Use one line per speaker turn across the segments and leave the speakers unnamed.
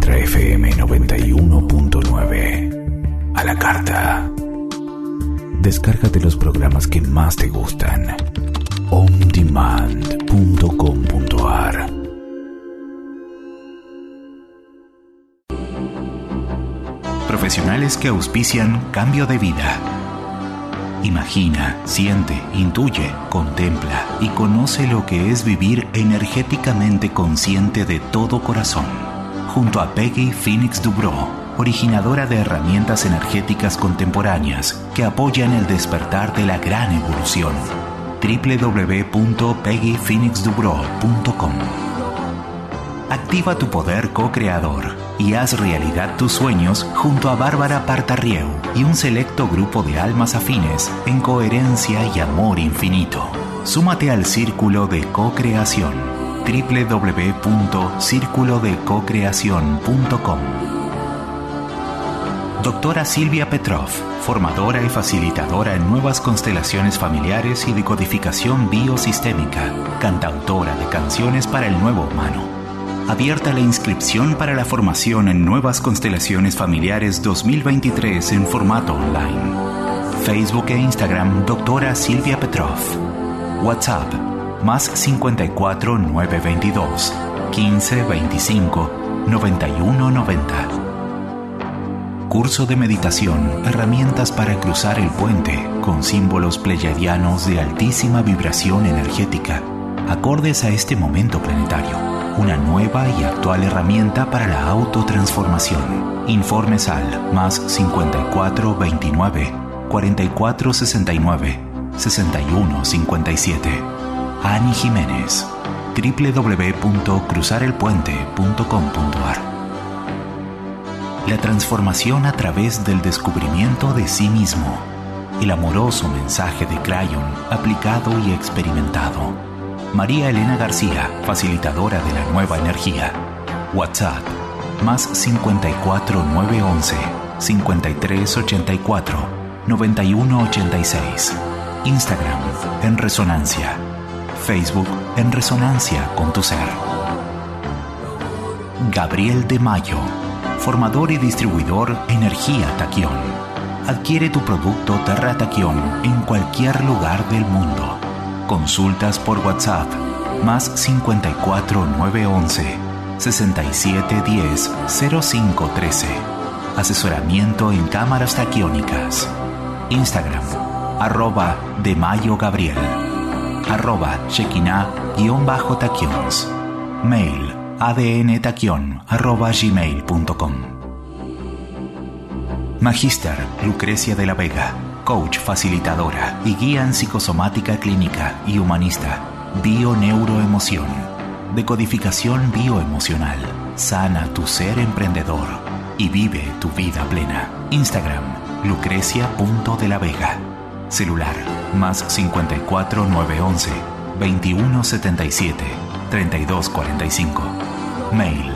Ultra FM 91.9. A la carta. Descárgate los programas que más te gustan. ondemand.com.ar.
Profesionales que auspician cambio de vida. Imagina, siente, intuye, contempla y conoce lo que es vivir energéticamente consciente de todo corazón. Junto a Peggy Phoenix Dubrow, originadora de herramientas energéticas contemporáneas que apoyan el despertar de la gran evolución. www.peggyphoenixdubrow.com. Activa tu poder co-creador y haz realidad tus sueños junto a Bárbara Partarrieu y un selecto grupo de almas afines en coherencia y amor infinito. Súmate al Círculo de Co-Creación. www.circulodecocreacion.com. Doctora Silvia Petrov, formadora y facilitadora en nuevas constelaciones familiares y decodificación biosistémica, cantautora de canciones para el nuevo humano. Abierta la inscripción para la formación en Nuevas Constelaciones Familiares 2023 en formato online. Facebook e Instagram, Doctora Silvia Petrov. WhatsApp, más 54 922 15 25 91 90. Curso de meditación, herramientas para cruzar el puente con símbolos pleyadianos de altísima vibración energética, acordes a este momento planetario. Una nueva y actual herramienta para la autotransformación. Informes al más 54 29 44 69 61 57. Ani Jiménez. www.cruzarelpuente.com.ar. La transformación a través del descubrimiento de sí mismo. El amoroso mensaje de Crayon aplicado y experimentado. María Elena García, facilitadora de la nueva energía. WhatsApp, más 54 911 53 84 91 86. Instagram, en Resonancia. Facebook, en Resonancia con tu ser. Gabriel de Mayo, formador y distribuidor Energía Taquión. Adquiere tu producto Terra Taquión en cualquier lugar del mundo. Consultas por WhatsApp, más 54 911 67 10 05 13. Asesoramiento en cámaras taquiónicas. Instagram, @de Mayo Gabriel, @Shekinah_taquions. Mail, adntaquion@gmail.com. Magister Lucrecia de la Vega, coach facilitadora y guía en psicosomática clínica y humanista, bio-neuroemoción, decodificación bioemocional, sana tu ser emprendedor y vive tu vida plena. Instagram, lucrecia.delavega. Celular, más 54 911 21 77 32 45. Mail,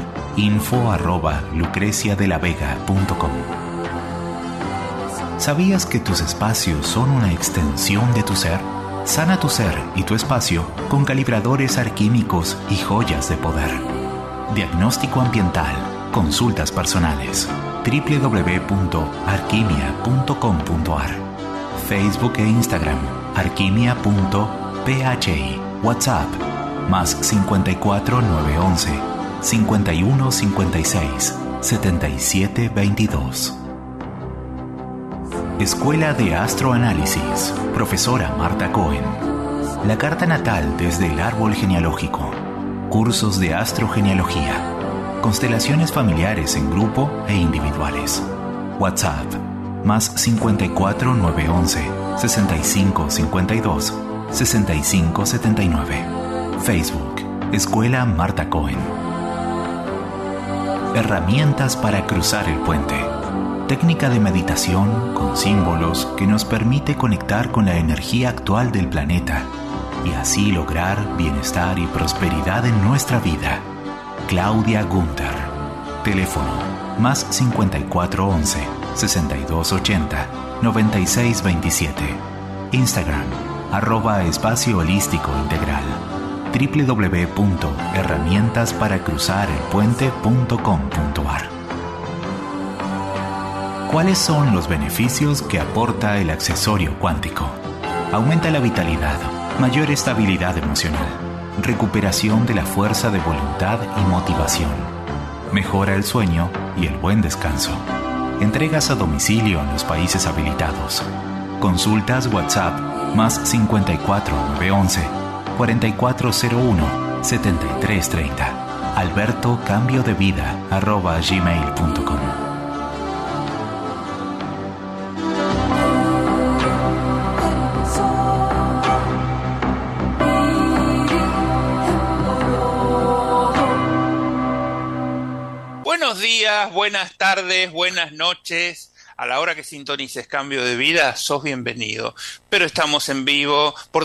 info@lucreciadelavega.com. ¿Sabías que tus espacios son una extensión de tu ser? Sana tu ser y tu espacio con calibradores alquímicos y joyas de poder. Diagnóstico ambiental, consultas personales. www.arquimia.com.ar. Facebook e Instagram, arquimia.phi. WhatsApp, más 54 911 51 56 77 22. Escuela de Astroanálisis, profesora Marta Cohen. La carta natal desde el árbol genealógico. Cursos de astrogenealogía. Constelaciones familiares en grupo e individuales. WhatsApp, más 54 911 65 52 65 79. Facebook, Escuela Marta Cohen. Herramientas para cruzar el puente. Técnica de meditación con símbolos que nos permite conectar con la energía actual del planeta y así lograr bienestar y prosperidad en nuestra vida. Claudia Gunther. Teléfono, más 5411 6280 9627. Instagram, @espacio holístico integral. www.herramientasparacruzarelpuente.com.ar. ¿Cuáles son los beneficios que aporta el accesorio cuántico? Aumenta la vitalidad, mayor estabilidad emocional, recuperación de la fuerza de voluntad y motivación, mejora el sueño y el buen descanso. Entregas a domicilio en los países habilitados. Consultas WhatsApp +54 911 4401 7330. albertocambiodevida@gmail.com.
Buenos días, buenas tardes, buenas noches. A la hora que sintonices Cambio de Vida, sos bienvenido. Pero estamos en vivo por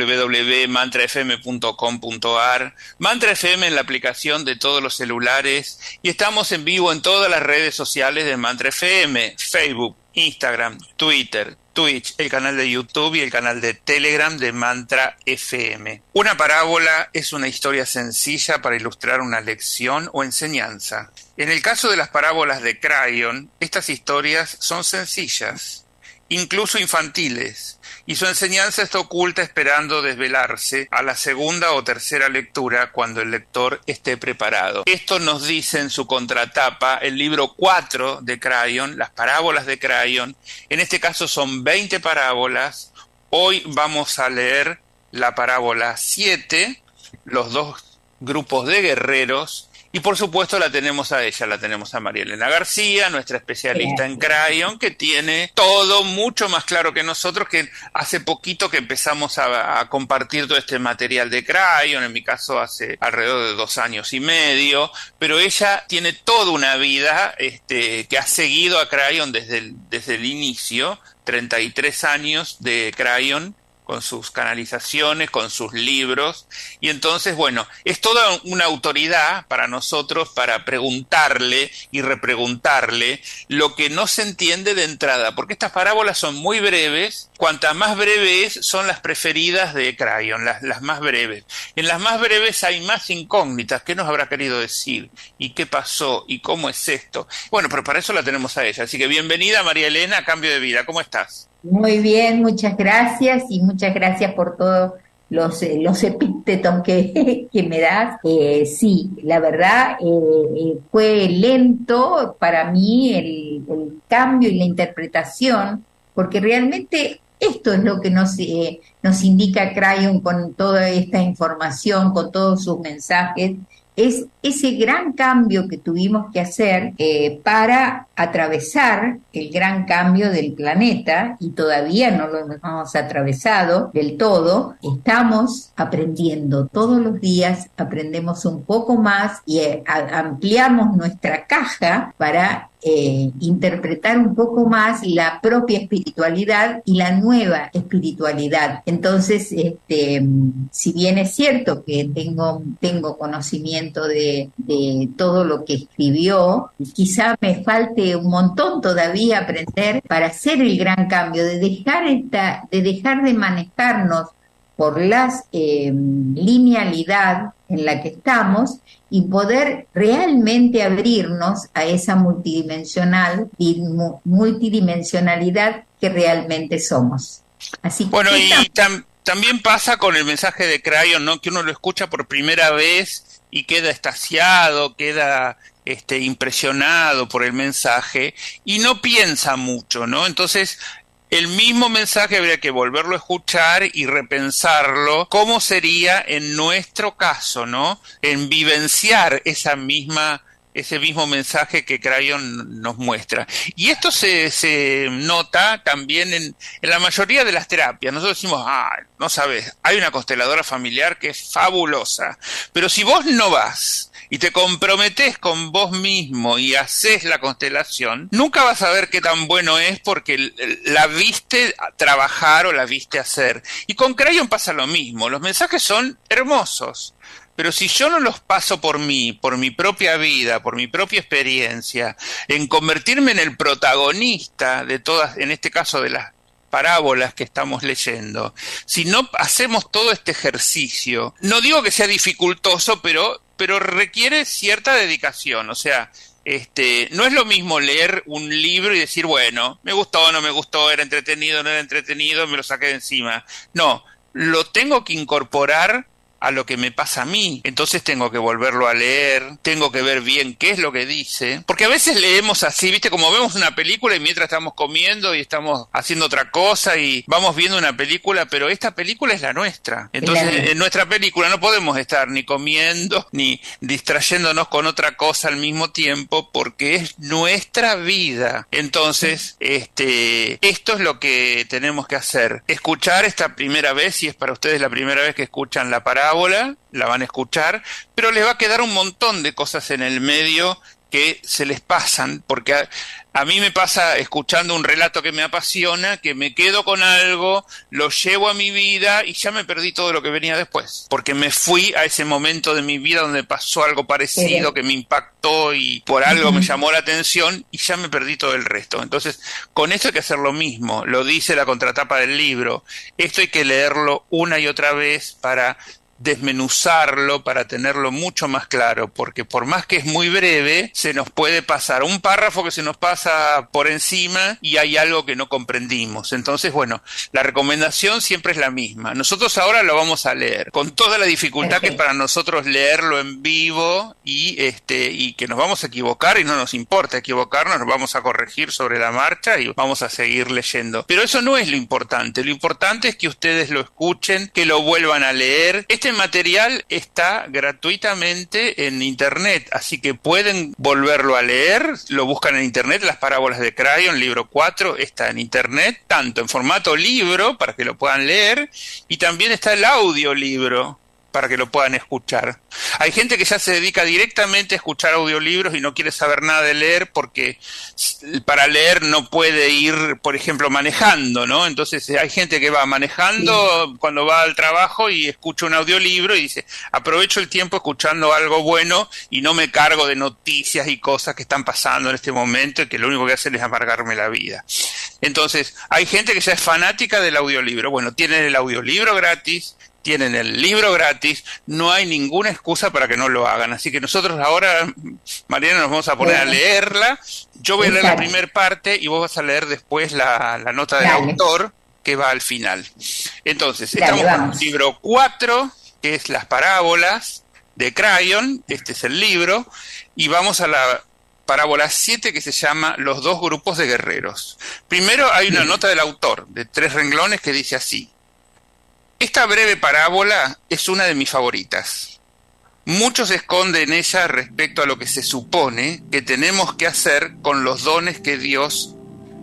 www.mantrafm.com.ar, Mantra FM en la aplicación de todos los celulares, y estamos en vivo en todas las redes sociales de Mantra FM, Facebook, Instagram, Twitter, Twitch, el canal de YouTube y el canal de Telegram de Mantra FM. Una parábola es una historia sencilla para ilustrar una lección o enseñanza. En el caso de las parábolas de Crayon, estas historias son sencillas, incluso infantiles, y su enseñanza está oculta esperando desvelarse a la segunda o tercera lectura cuando el lector esté preparado. Esto nos dice en su contratapa el libro 4 de Crayon, las parábolas de Crayon. En este caso son 20 parábolas. Hoy vamos a leer la parábola 7, los dos grupos de guerreros. Y por supuesto la tenemos a ella, la tenemos a María Elena García, nuestra especialista en Crayon, que tiene todo mucho más claro que nosotros, que hace poquito que empezamos a compartir todo este material de Crayon, en mi caso hace alrededor de 2 años y medio, pero ella tiene toda una vida que ha seguido a Crayon desde el inicio, 33 años de Crayon, con sus canalizaciones, con sus libros, y entonces, bueno, es toda una autoridad para nosotros para preguntarle y repreguntarle lo que no se entiende de entrada, porque estas parábolas son muy breves. Cuantas más breves son las preferidas de Crayon, las más breves. En las más breves hay más incógnitas. ¿Qué nos habrá querido decir? ¿Y qué pasó? ¿Y cómo es esto? Bueno, pero para eso la tenemos a ella, así que bienvenida María Elena a Cambio de Vida. ¿Cómo estás?
Muy bien, muchas gracias y muchas gracias por todos los epítetos que me das. Sí, la verdad fue lento para mí el cambio y la interpretación, porque realmente esto es lo que nos indica Crayon con toda esta información, con todos sus mensajes. Es ese gran cambio que tuvimos que hacer para atravesar el gran cambio del planeta, y todavía no lo hemos atravesado del todo. Estamos aprendiendo todos los días, aprendemos un poco más y ampliamos nuestra caja para interpretar un poco más la propia espiritualidad y la nueva espiritualidad. Entonces, si bien es cierto que tengo conocimiento de todo lo que escribió, quizá me falte un montón todavía aprender para hacer el gran cambio, de dejar de manejarnos por la linealidad en la que estamos y poder realmente abrirnos a esa multidimensionalidad que realmente somos. Así que
bueno, y también pasa con el mensaje de Crayon, ¿no? Que uno lo escucha por primera vez y queda extasiado, queda impresionado por el mensaje y no piensa mucho, ¿no? Entonces, el mismo mensaje habría que volverlo a escuchar y repensarlo, cómo sería en nuestro caso, ¿no? En vivenciar ese mismo mensaje que Crayon nos muestra. Y esto se nota también en la mayoría de las terapias. Nosotros decimos, no sabes, hay una consteladora familiar que es fabulosa, pero si vos no vas y te comprometés con vos mismo y haces la constelación, nunca vas a ver qué tan bueno es porque la viste trabajar o la viste hacer. Y con Crayon pasa lo mismo, los mensajes son hermosos, pero si yo no los paso por mi propia vida, por mi propia experiencia, en convertirme en el protagonista de todas, en este caso de las parábolas que estamos leyendo, si no hacemos todo este ejercicio, no digo que sea dificultoso, pero requiere cierta dedicación. O sea, no es lo mismo leer un libro y decir, bueno, me gustó, no me gustó, era entretenido, no era entretenido, me lo saqué de encima. No, lo tengo que incorporar a lo que me pasa a mí. Entonces tengo que volverlo a leer, tengo que ver bien qué es lo que dice, porque a veces leemos así, ¿viste? Como vemos una película y mientras estamos comiendo y estamos haciendo otra cosa y vamos viendo una película, pero esta película es la nuestra. Entonces, en nuestra película no podemos estar ni comiendo ni distrayéndonos con otra cosa al mismo tiempo, porque es nuestra vida. Entonces, esto es lo que tenemos que hacer. Escuchar esta primera vez, si es para ustedes la primera vez que escuchan la parábola, la van a escuchar, pero les va a quedar un montón de cosas en el medio que se les pasan, porque a mí me pasa escuchando un relato que me apasiona, que me quedo con algo, lo llevo a mi vida y ya me perdí todo lo que venía después, porque me fui a ese momento de mi vida donde pasó algo parecido, que me impactó y por algo me llamó la atención y ya me perdí todo el resto. Entonces, con esto hay que hacer lo mismo, lo dice la contratapa del libro, esto hay que leerlo una y otra vez para desmenuzarlo, para tenerlo mucho más claro, porque por más que es muy breve, se nos puede pasar un párrafo que se nos pasa por encima y hay algo que no comprendimos. Entonces, bueno, la recomendación siempre es la misma. Nosotros ahora lo vamos a leer, con toda la dificultad que es para nosotros leerlo en vivo y que nos vamos a equivocar y no nos importa equivocarnos, nos vamos a corregir sobre la marcha y vamos a seguir leyendo. Pero eso no es lo importante es que ustedes lo escuchen, que lo vuelvan a leer. Este material está gratuitamente en internet, así que pueden volverlo a leer, lo buscan en internet, Las parábolas de Crayon, libro 4, está en internet, tanto en formato libro, para que lo puedan leer, y también está el audiolibro, para que lo puedan escuchar. Hay gente que ya se dedica directamente a escuchar audiolibros y no quiere saber nada de leer porque para leer no puede ir, por ejemplo, manejando, ¿no? Entonces hay gente que va manejando cuando va al trabajo y escucha un audiolibro y dice, aprovecho el tiempo escuchando algo bueno y no me cargo de noticias y cosas que están pasando en este momento y que lo único que hacen es amargarme la vida. Entonces, hay gente que ya es fanática del audiolibro. Bueno, tienen el audiolibro gratis, tienen el libro gratis, no hay ninguna excusa para que no lo hagan. Así que nosotros ahora, Mariana, nos vamos a poner a leerla. Yo voy a leer la primera parte y vos vas a leer después la nota del autor, que va al final. Entonces, estamos con el libro 4, que es Las parábolas de Crayon, este es el libro, y vamos a la parábola 7, que se llama Los dos grupos de guerreros. Primero hay una nota del autor, de 3 renglones, que dice así: esta breve parábola es una de mis favoritas. Mucho se esconde en ella respecto a lo que se supone que tenemos que hacer con los dones de Dios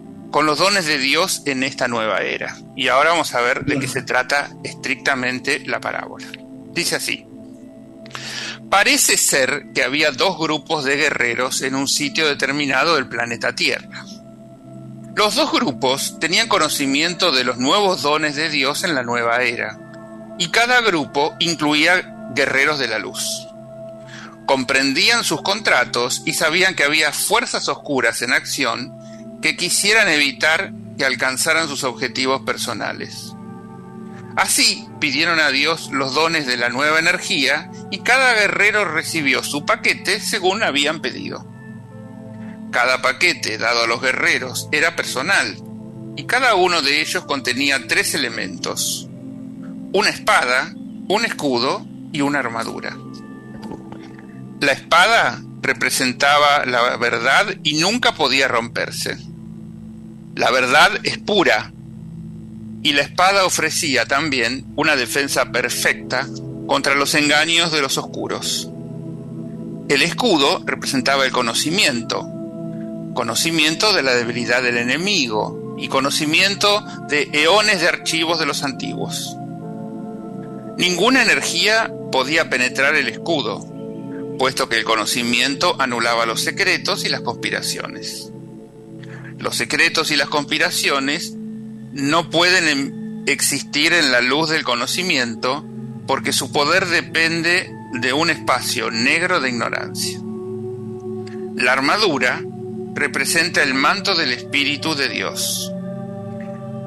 en esta nueva era. Y ahora vamos a ver de qué se trata estrictamente la parábola. Dice así: parece ser que había 2 grupos de guerreros en un sitio determinado del planeta Tierra. Los 2 grupos tenían conocimiento de los nuevos dones de Dios en la nueva era, y cada grupo incluía guerreros de la luz. Comprendían sus contratos y sabían que había fuerzas oscuras en acción que quisieran evitar que alcanzaran sus objetivos personales. Así pidieron a Dios los dones de la nueva energía y cada guerrero recibió su paquete según habían pedido. Cada paquete dado a los guerreros era personal, y cada uno de ellos contenía 3 elementos: una espada, un escudo y una armadura. La espada representaba la verdad y nunca podía romperse. La verdad es pura, y la espada ofrecía también una defensa perfecta contra los engaños de los oscuros. El escudo representaba el conocimiento de la debilidad del enemigo y conocimiento de eones de archivos de los antiguos. Ninguna energía podía penetrar el escudo, puesto que el conocimiento anulaba los secretos y las conspiraciones. Los secretos y las conspiraciones no pueden existir en la luz del conocimiento porque su poder depende de un espacio negro de ignorancia. La armadura representa el manto del Espíritu de Dios.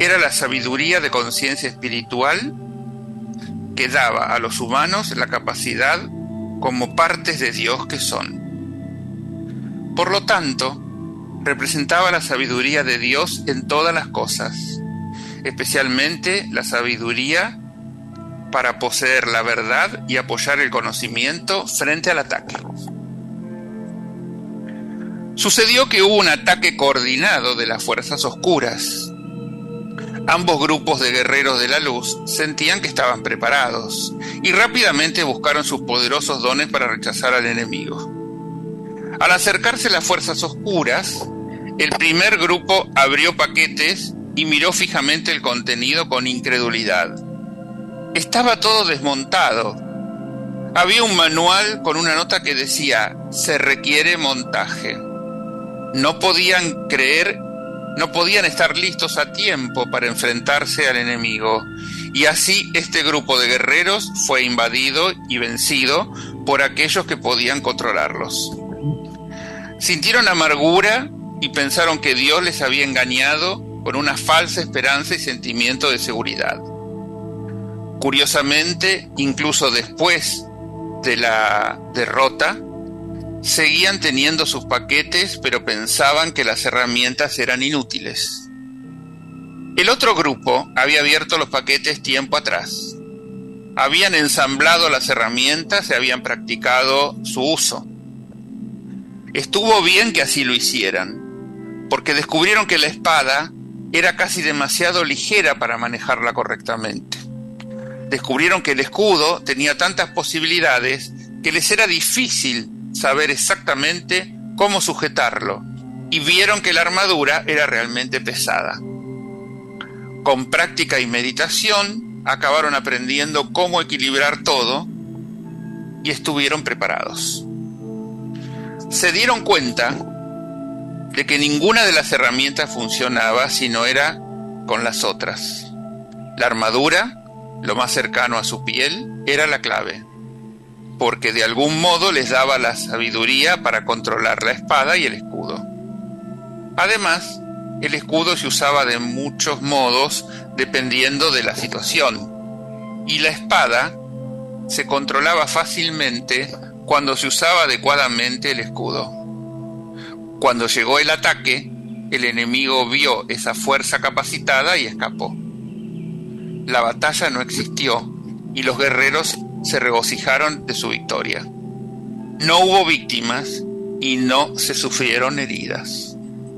era la sabiduría de conciencia espiritual que daba a los humanos la capacidad como partes de Dios que son. Por lo tanto, representaba la sabiduría de Dios en todas las cosas, especialmente la sabiduría para poseer la verdad y apoyar el conocimiento frente al ataque. Sucedió que hubo un ataque coordinado de las fuerzas oscuras. Ambos grupos de guerreros de la luz sentían que estaban preparados y rápidamente buscaron sus poderosos dones para rechazar al enemigo. Al acercarse las fuerzas oscuras, el primer grupo abrió paquetes y miró fijamente el contenido con incredulidad. Estaba todo desmontado. Había un manual con una nota que decía: se requiere montaje. No podían estar listos a tiempo para enfrentarse al enemigo, y así este grupo de guerreros fue invadido y vencido por aquellos que podían controlarlos. Sintieron amargura y pensaron que Dios les había engañado con una falsa esperanza y sentimiento de seguridad. Curiosamente, incluso después de la derrota, seguían teniendo sus paquetes, pero pensaban que las herramientas eran inútiles. El otro grupo había abierto los paquetes tiempo atrás. Habían ensamblado las herramientas y habían practicado su uso. Estuvo bien que así lo hicieran, porque descubrieron que la espada era casi demasiado ligera para manejarla correctamente. Descubrieron que el escudo tenía tantas posibilidades que les era difícil saber exactamente cómo sujetarlo, y vieron que la armadura era realmente pesada. Con práctica y meditación acabaron aprendiendo cómo equilibrar todo y estuvieron preparados. Se dieron cuenta de que ninguna de las herramientas funcionaba si no era con las otras. La armadura, lo más cercano a su piel, era la clave, porque de algún modo les daba la sabiduría para controlar la espada y el escudo. Además, el escudo se usaba de muchos modos dependiendo de la situación, y la espada se controlaba fácilmente cuando se usaba adecuadamente el escudo. Cuando llegó el ataque, el enemigo vio esa fuerza capacitada y escapó. La batalla no existió y los guerreros se regocijaron de su victoria. No hubo víctimas y no se sufrieron heridas.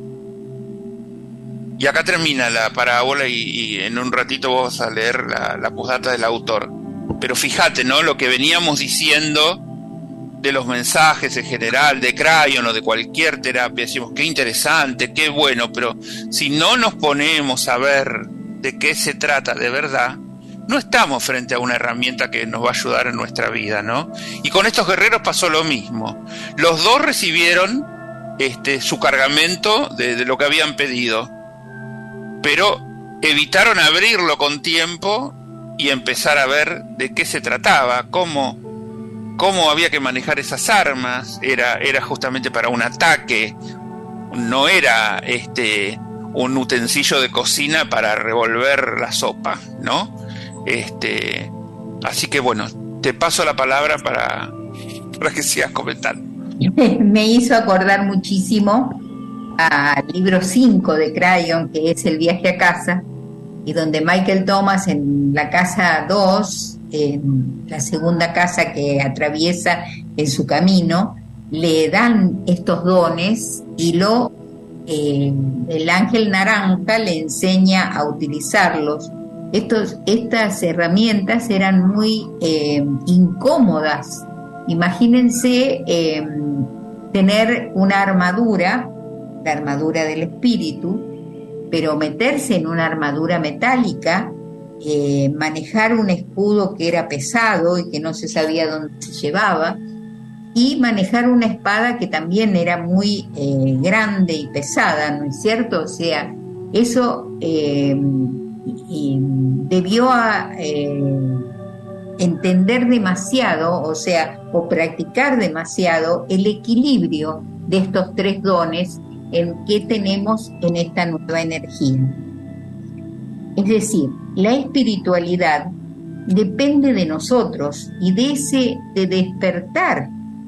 Y acá termina la parábola y en un ratito vamos a leer la postdata del autor. Pero fíjate, ¿no? Lo que veníamos diciendo de los mensajes en general, de Crayon o de cualquier terapia, decimos qué interesante, qué bueno, pero si no nos ponemos a ver de qué se trata de verdad, no estamos frente a una herramienta que nos va a ayudar en nuestra vida, ¿no? Y con estos guerreros pasó lo mismo. Los dos recibieron su cargamento de lo que habían pedido, pero evitaron abrirlo con tiempo y empezar a ver de qué se trataba, cómo había que manejar esas armas. Era justamente para un ataque, no era un utensilio de cocina para revolver la sopa, ¿no? Así que bueno, te paso la palabra para que sigas comentando.
Me hizo acordar muchísimo al libro 5 de Crayon, que es El viaje a casa, y donde Michael Thomas, en la casa 2, en la segunda casa que atraviesa en su camino, le dan estos dones y el ángel naranja le enseña a utilizarlos. Estas herramientas eran muy incómodas. Imagínense tener una armadura, la armadura del espíritu, pero meterse en una armadura metálica, manejar un escudo que era pesado y que no se sabía dónde se llevaba, y manejar una espada que también era muy grande y pesada, ¿no es cierto? O sea, eso debió entender demasiado, o practicar demasiado el equilibrio de estos tres dones en que tenemos en esta nueva energía. Es decir, la espiritualidad depende de nosotros y de despertar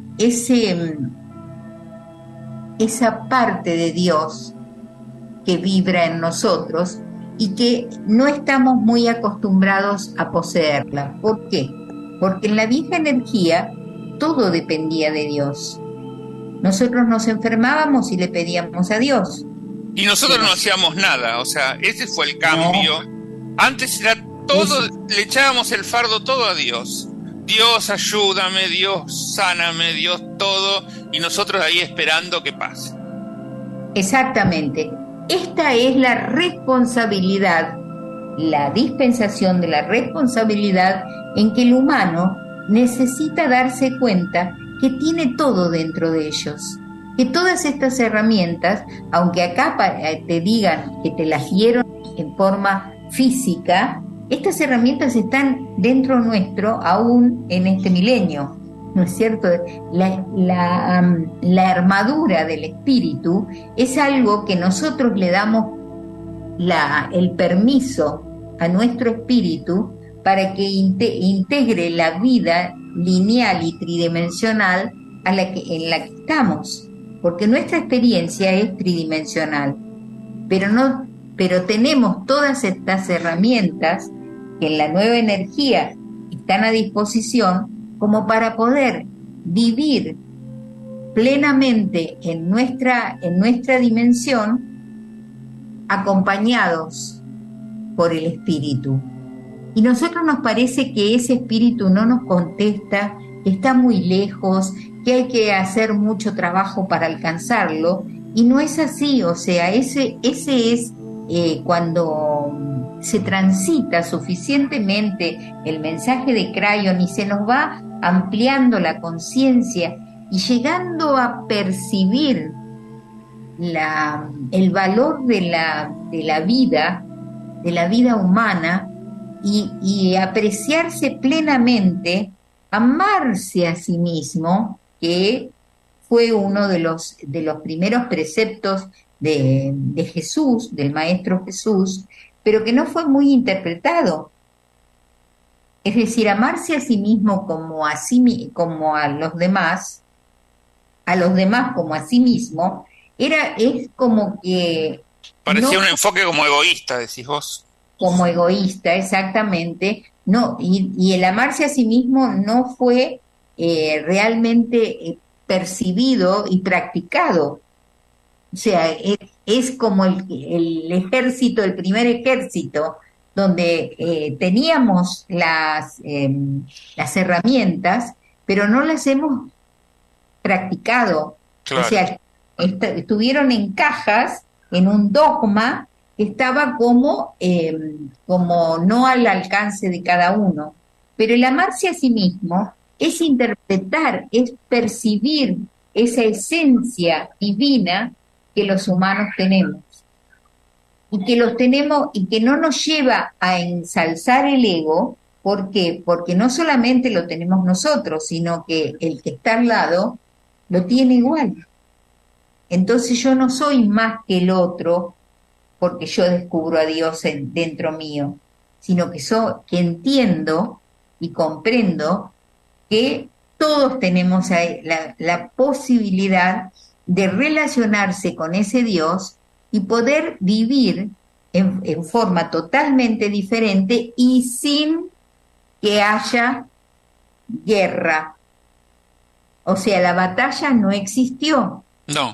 esa parte de Dios que vibra en nosotros y que no estamos muy acostumbrados a poseerla. ¿Por qué? Porque en la vieja energía todo dependía de Dios. Nosotros nos enfermábamos y le pedíamos a Dios.
Y nosotros no hacíamos nada, o sea, ese fue el cambio. Antes era todo, le echábamos el fardo todo a Dios. Dios, ayúdame, Dios, sáname, Dios, todo, y nosotros ahí esperando que pase.
Exactamente. Esta es la responsabilidad, la dispensación de la responsabilidad en que el humano necesita darse cuenta que tiene todo dentro de ellos. Que todas estas herramientas, aunque acá te digan que te las dieron en forma física, estas herramientas están dentro nuestro aún en este milenio, ¿no es cierto? La armadura del espíritu es algo que nosotros le damos el permiso a nuestro espíritu para que integre la vida lineal y tridimensional en la que estamos. Porque nuestra experiencia es tridimensional, pero tenemos todas estas herramientas que en la nueva energía están a disposición como para poder vivir plenamente en nuestra dimensión, acompañados por el espíritu. Y a nosotros nos parece que ese espíritu no nos contesta, que está muy lejos, que hay que hacer mucho trabajo para alcanzarlo, y no es así. O sea, ese es cuando se transita suficientemente el mensaje de Crayon y se nos va ampliando la conciencia y llegando a percibir el valor de la vida humana y apreciarse plenamente, amarse a sí mismo, que fue uno de los primeros preceptos de Jesús, del Maestro Jesús, pero que no fue muy interpretado. Es decir, amarse a sí mismo como a los demás como a sí mismo, es como que...
Parecía un enfoque como egoísta, decís vos.
Como egoísta, exactamente. No, y el amarse a sí mismo no fue realmente percibido y practicado. O sea, es como el ejército, el primer ejército, donde teníamos las herramientas, pero no las hemos practicado. Claro. O sea, estuvieron en cajas, en un dogma que estaba como no al alcance de cada uno. Pero el amarse a sí mismo es interpretar, es percibir esa esencia divina que los humanos tenemos. Y que no nos lleva a ensalzar el ego. ¿Por qué? Porque no solamente lo tenemos nosotros, sino que el que está al lado lo tiene igual. Entonces yo no soy más que el otro porque yo descubro a Dios dentro mío, sino que entiendo y comprendo que todos tenemos la posibilidad de relacionarse con ese Dios y poder vivir en forma totalmente diferente y sin que haya guerra. O sea, la batalla no existió.
No.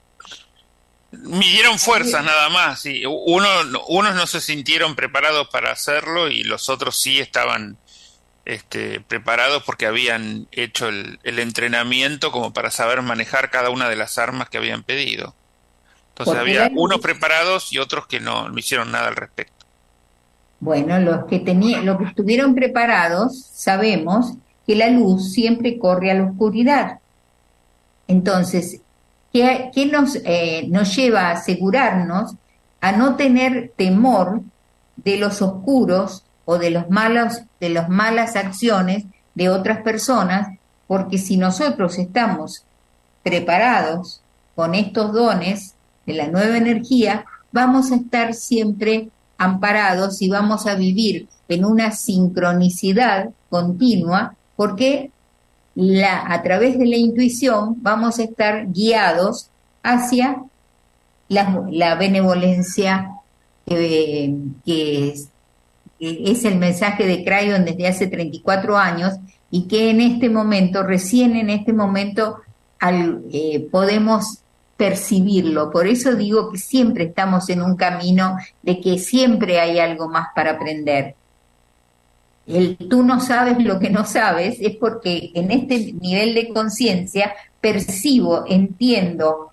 Midieron fuerzas nada más, y unos no se sintieron preparados para hacerlo y los otros sí estaban preparados porque habían hecho el entrenamiento como para saber manejar cada una de las armas que habían pedido. Entonces había unos preparados y otros que no hicieron nada al respecto.
Bueno, los que estuvieron preparados sabemos que la luz siempre corre a la oscuridad. Entonces, ¿qué nos lleva a asegurarnos a no tener temor de los oscuros o de las malas acciones de otras personas? Porque si nosotros estamos preparados con estos dones de la nueva energía, vamos a estar siempre amparados y vamos a vivir en una sincronicidad continua, porque a través de la intuición vamos a estar guiados hacia la benevolencia que es el mensaje de Crayon desde hace 34 años y que en este momento, recién en este momento, podemos percibirlo. Por eso digo que siempre estamos en un camino de que siempre hay algo más para aprender. El tú no sabes lo que no sabes es porque en este nivel de conciencia percibo, entiendo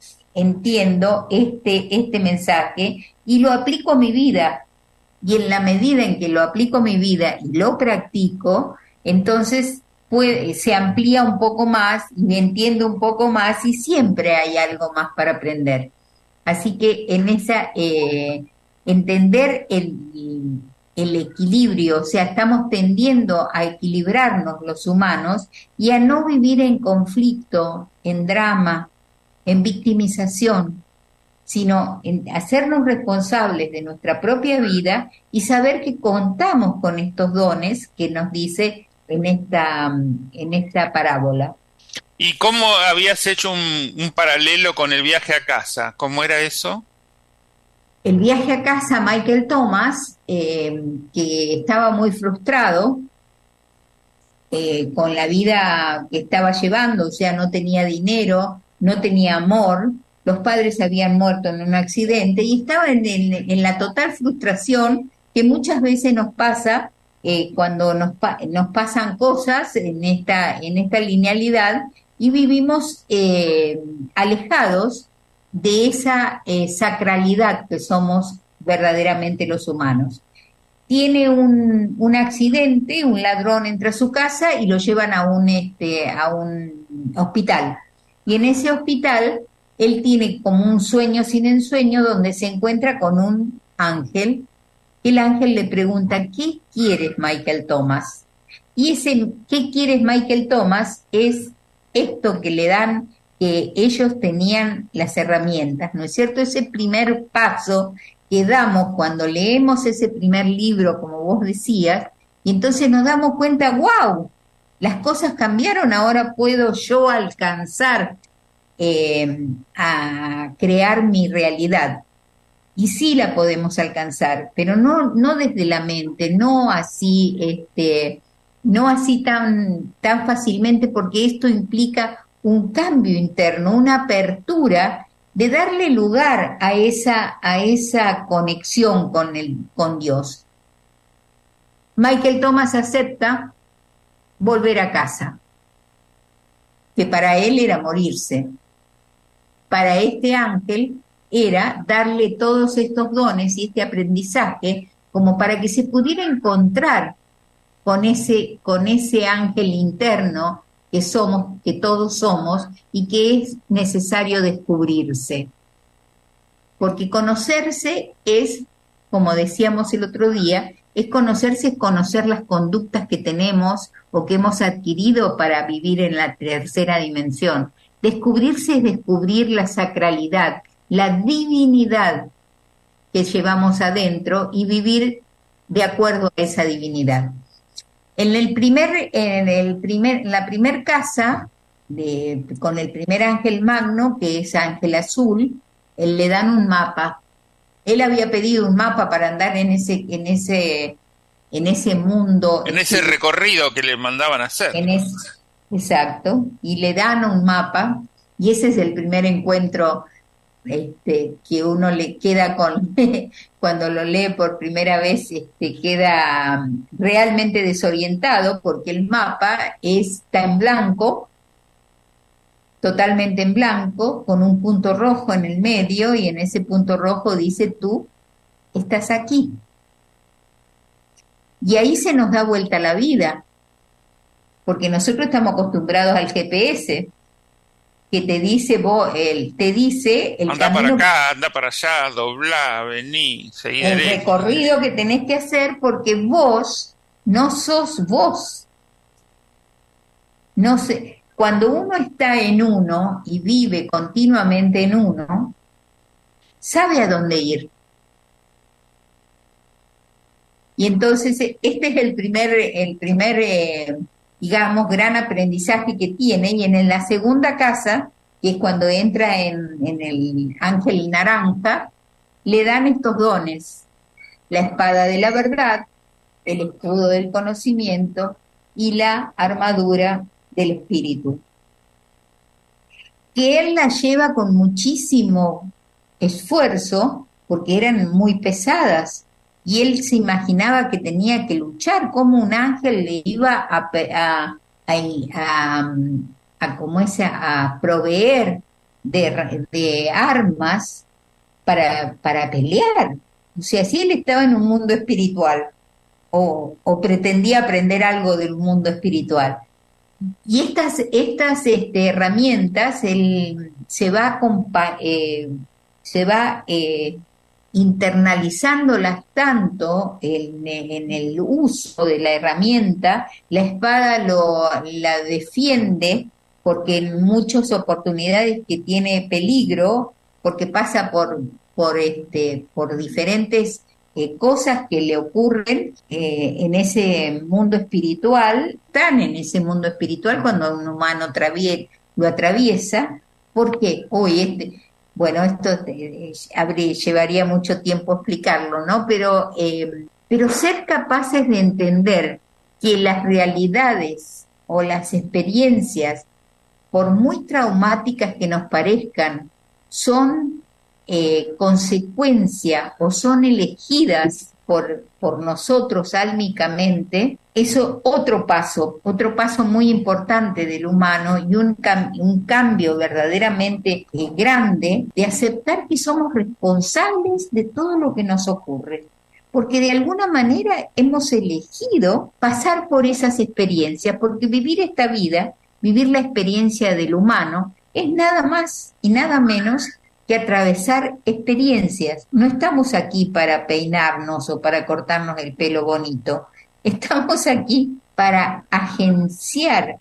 este mensaje y lo aplico a mi vida. Y en la medida en que lo aplico a mi vida y lo practico, entonces se amplía un poco más y me entiendo un poco más y siempre hay algo más para aprender. Así que en entender el equilibrio, o sea, estamos tendiendo a equilibrarnos los humanos y a no vivir en conflicto, en drama, en victimización, sino en hacernos responsables de nuestra propia vida y saber que contamos con estos dones que nos dice en esta parábola.
¿Y cómo habías hecho un paralelo con el viaje a casa? ¿Cómo era eso?
El viaje a casa, Michael Thomas, que estaba muy frustrado con la vida que estaba llevando, o sea, no tenía dinero, no tenía amor, los padres habían muerto en un accidente y estaba en la total frustración que muchas veces nos pasa cuando nos pasan cosas en esta linealidad y vivimos alejados de esa sacralidad que somos verdaderamente los humanos. Tiene un accidente, un ladrón entra a su casa y lo llevan a un hospital. Y en ese hospital él tiene como un sueño sin ensueño donde se encuentra con un ángel. El ángel le pregunta, ¿qué quieres, Michael Thomas? Y ese ¿qué quieres, Michael Thomas? Es esto que le dan, que ellos tenían las herramientas, ¿no es cierto? Ese primer paso que damos cuando leemos ese primer libro, como vos decías, y entonces nos damos cuenta, ¡wow! Las cosas cambiaron, ahora puedo yo alcanzar a crear mi realidad. Y sí la podemos alcanzar, pero no desde la mente, no así tan fácilmente, porque esto implica un cambio interno, una apertura de darle lugar a esa conexión con Dios. Michael Thomas acepta volver a casa, que para él era morirse. Para este ángel era darle todos estos dones y este aprendizaje como para que se pudiera encontrar con ese ángel interno que todos somos y que es necesario descubrirse. Porque conocerse es, como decíamos el otro día, es conocer las conductas que tenemos o que hemos adquirido para vivir en la tercera dimensión. Descubrirse es descubrir la sacralidad, la divinidad que llevamos adentro y vivir de acuerdo a esa divinidad. En la primer casa, con el primer ángel magno, que es Ángel Azul, él le dan un mapa. Él había pedido un mapa para andar en ese mundo.
En ese recorrido que le mandaban a hacer.
Exacto, y le dan un mapa, y ese es el primer encuentro que uno le queda cuando lo lee por primera vez, queda realmente desorientado, porque el mapa está en blanco, totalmente en blanco, con un punto rojo en el medio, y en ese punto rojo dice, tú estás aquí. Y ahí se nos da vuelta la vida, porque nosotros estamos acostumbrados al GPS, que te dice el
anda
camino,
para acá, anda para allá, doblá, vení, seguí
el
derecho.
recorrido que tenés que hacer, porque vos no sos vos. No sé, cuando uno está en uno y vive continuamente en uno, sabe a dónde ir. Y entonces este es el primer digamos, gran aprendizaje que tiene. Y en la segunda casa, que es cuando entra en el ángel naranja, le dan estos dones: la espada de la verdad, el escudo del conocimiento y la armadura del espíritu, que él la lleva con muchísimo esfuerzo porque eran muy pesadas y él se imaginaba que tenía que luchar, como un ángel le iba a proveer de armas para pelear. O sea, si él estaba en un mundo espiritual o pretendía aprender algo del mundo espiritual. Y estas herramientas, él se va internalizándolas tanto en el uso de la herramienta. La espada la defiende porque en muchas oportunidades que tiene peligro, porque pasa por diferentes cosas que le ocurren en ese mundo espiritual, están en ese mundo espiritual cuando un humano lo atraviesa. Porque hoy bueno, esto llevaría mucho tiempo explicarlo, ¿no? Pero ser capaces de entender que las realidades o las experiencias, por muy traumáticas que nos parezcan, son consecuencia o son elegidas por nosotros álmicamente, eso otro paso muy importante del humano, y un cambio verdaderamente grande, de aceptar que somos responsables de todo lo que nos ocurre, porque de alguna manera hemos elegido pasar por esas experiencias, porque vivir esta vida, vivir la experiencia del humano, es nada más y nada menos que atravesar experiencias. No estamos aquí para peinarnos o para cortarnos el pelo bonito. Estamos aquí para agendar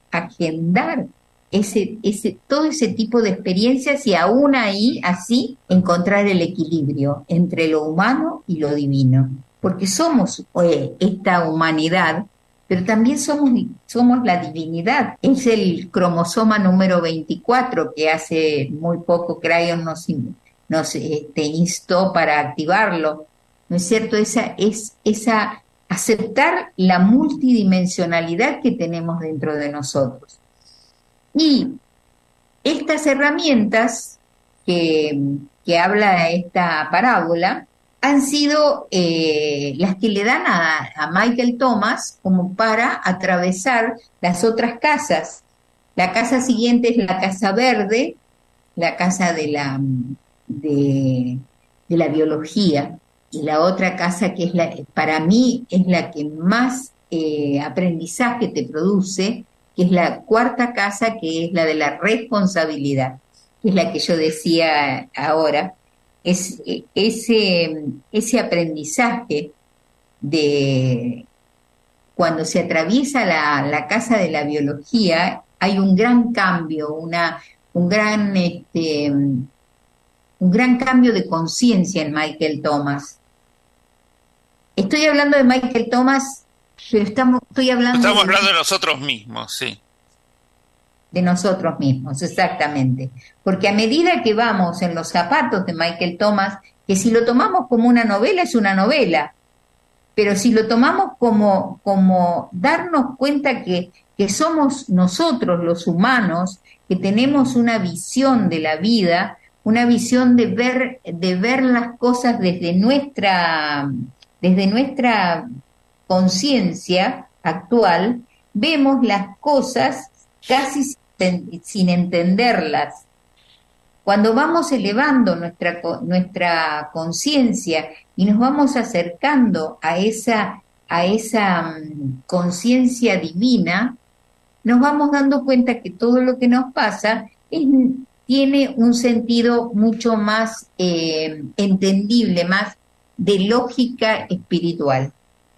todo ese tipo de experiencias, y aún ahí, así, encontrar el equilibrio entre lo humano y lo divino. Porque somos esta humanidad, pero también somos la divinidad. Es el cromosoma número 24 que hace muy poco Crayon nos instó para activarlo. ¿No es cierto? Esa aceptar la multidimensionalidad que tenemos dentro de nosotros. Y estas herramientas que habla esta parábola han sido las que le dan a Michael Thomas como para atravesar las otras casas. La casa siguiente es la casa verde, la casa de la biología, y la otra casa que para mí es la que más aprendizaje te produce, que es la cuarta casa, que es la de la responsabilidad, que es la que yo decía ahora. Es ese aprendizaje de cuando se atraviesa la casa de la biología, hay un gran cambio, un gran cambio de conciencia en Michael Thomas. Estoy hablando de Michael Thomas, pero estamos hablando
de nosotros mismos, sí.
De nosotros mismos, exactamente. Porque a medida que vamos en los zapatos de Michael Thomas, que si lo tomamos como una novela, es una novela, pero si lo tomamos como darnos cuenta que somos nosotros los humanos, que tenemos una visión de la vida, una visión de ver las cosas desde nuestra conciencia actual, vemos las cosas casi sin entenderlas. Cuando vamos elevando nuestra conciencia y nos vamos acercando a esa conciencia divina, nos vamos dando cuenta que todo lo que nos pasa tiene un sentido mucho más entendible, más de lógica espiritual.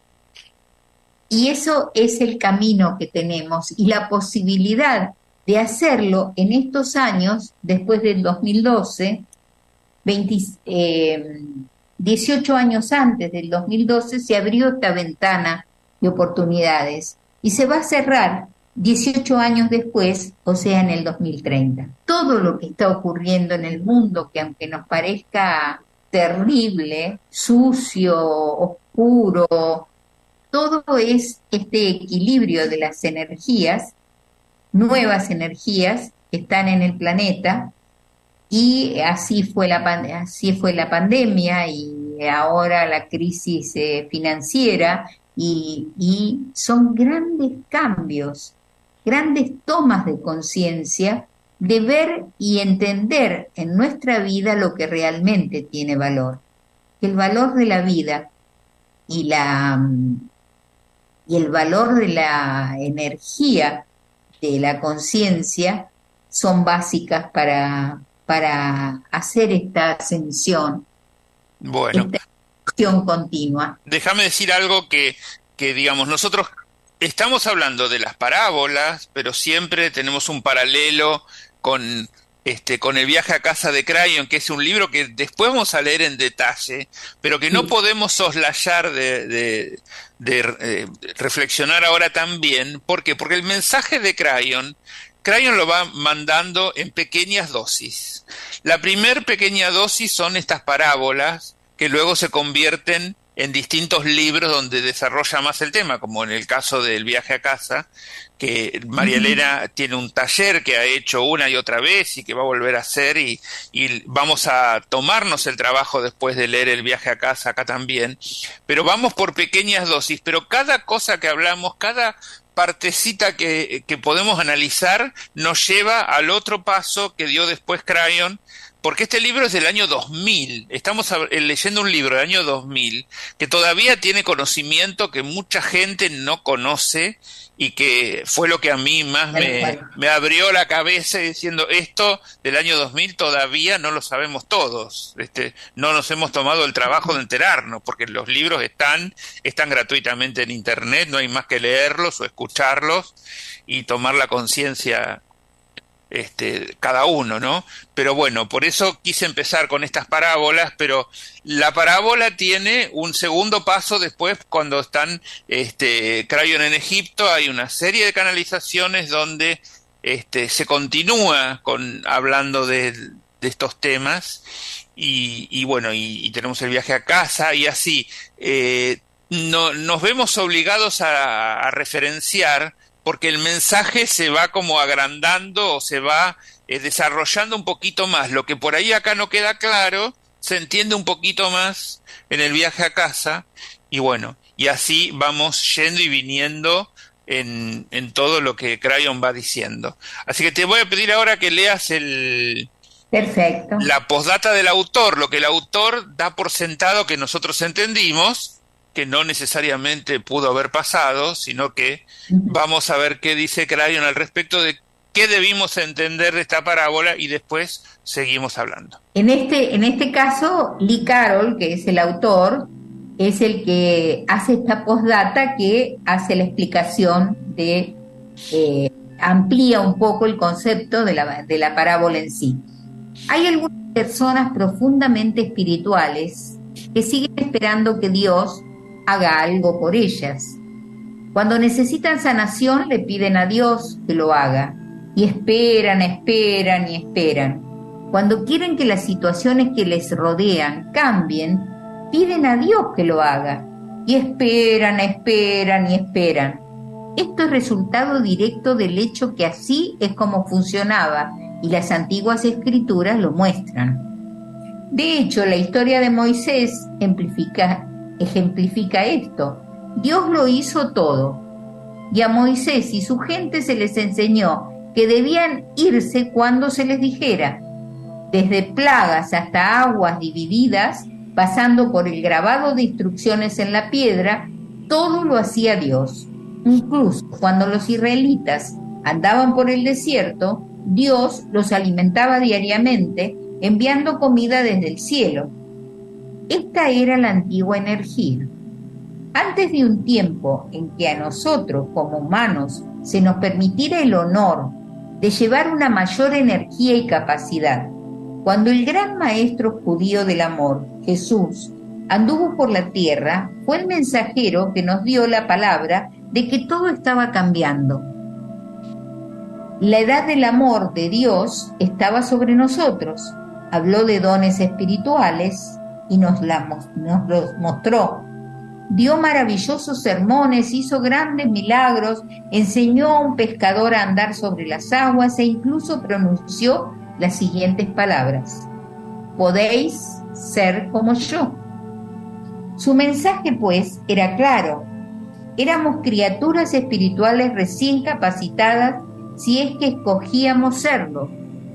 Y eso es el camino que tenemos, y la posibilidad de hacerlo en estos años, después del 2012, 18 años antes del 2012 se abrió esta ventana de oportunidades y se va a cerrar 18 años después, o sea, en el 2030. Todo lo que está ocurriendo en el mundo, que aunque nos parezca terrible, sucio, oscuro, todo es este equilibrio de las energías, nuevas energías que están en el planeta, y así fue la pandemia y ahora la crisis financiera, y son grandes cambios, grandes tomas de conciencia de ver y entender en nuestra vida lo que realmente tiene valor. El valor de la vida y el valor de la energía de la conciencia son básicas para hacer esta ascensión,
Bueno,
esta acción continua.
déjame decir algo que digamos, nosotros estamos hablando de las parábolas, pero siempre tenemos un paralelo con el viaje a casa de Crayon, que es un libro que después vamos a leer en detalle, pero que no podemos soslayar de reflexionar ahora también. ¿Por qué? Porque el mensaje de Crayon lo va mandando en pequeñas dosis. La primer pequeña dosis son estas parábolas que luego se convierten en distintos libros donde desarrolla más el tema, como en el caso del viaje a casa, que María Elena tiene un taller que ha hecho una y otra vez y que va a volver a hacer, y vamos a tomarnos el trabajo después de leer el viaje a casa acá también, pero vamos por pequeñas dosis, pero cada cosa que hablamos, cada partecita que podemos analizar nos lleva al otro paso que dio después Crayon, porque este libro es del año 2000, estamos leyendo un libro del año 2000 que todavía tiene conocimiento que mucha gente no conoce, y que fue lo que a mí más me abrió la cabeza, diciendo, esto del año 2000 todavía no lo sabemos todos, no nos hemos tomado el trabajo de enterarnos, porque los libros están gratuitamente en internet, no hay más que leerlos o escucharlos y tomar la conciencia cada uno, ¿no? Pero bueno, por eso quise empezar con estas parábolas, pero la parábola tiene un segundo paso después, cuando están Crayon en Egipto. Hay una serie de canalizaciones donde se continúa hablando de estos temas, y bueno, y tenemos el viaje a casa, y así nos vemos obligados a referenciar, porque el mensaje se va como agrandando o se va desarrollando un poquito más. Lo que por ahí acá no queda claro, se entiende un poquito más en el viaje a casa, y bueno, y así vamos yendo y viniendo en todo lo que Crayon va diciendo. Así que te voy a pedir ahora que leas
Perfecto.
La postdata del autor, lo que el autor da por sentado que nosotros entendimos, que no necesariamente pudo haber pasado, sino que vamos a ver qué dice Crayon al respecto de qué debimos entender de esta parábola, y después seguimos hablando.
En este caso, Lee Carroll, que es el autor, es el que hace esta postdata que hace la explicación amplía un poco el concepto de la parábola en sí. Hay algunas personas profundamente espirituales que siguen esperando que Dios haga algo por ellas. Cuando necesitan sanación, le piden a Dios que lo haga, y esperan. Cuando quieren que las situaciones que les rodean cambien, piden a Dios que lo haga, y esperan. Esto es resultado directo del hecho que así es como funcionaba, y las antiguas escrituras lo muestran. De hecho, la historia de Moisés ejemplifica esto. Dios lo hizo todo, y a Moisés y su gente se les enseñó que debían irse cuando se les dijera, desde plagas hasta aguas divididas, pasando por el grabado de instrucciones en la piedra. Todo lo hacía Dios. Incluso cuando los israelitas andaban por el desierto, Dios los alimentaba diariamente, enviando comida desde el cielo. Esta era la antigua energía. Antes de un tiempo en que a nosotros, como humanos, se nos permitiera el honor de llevar una mayor energía y capacidad, cuando el gran maestro judío del amor, Jesús, anduvo por la tierra, fue el mensajero que nos dio la palabra de que todo estaba cambiando. La edad del amor de Dios estaba sobre nosotros. Habló de dones espirituales y nos los mostró. Dio maravillosos sermones, hizo grandes milagros, enseñó a un pescador a andar sobre las aguas e incluso pronunció las siguientes palabras: podéis ser como yo. Su mensaje, pues, era claro. Éramos criaturas espirituales recién capacitadas si es que escogíamos serlo,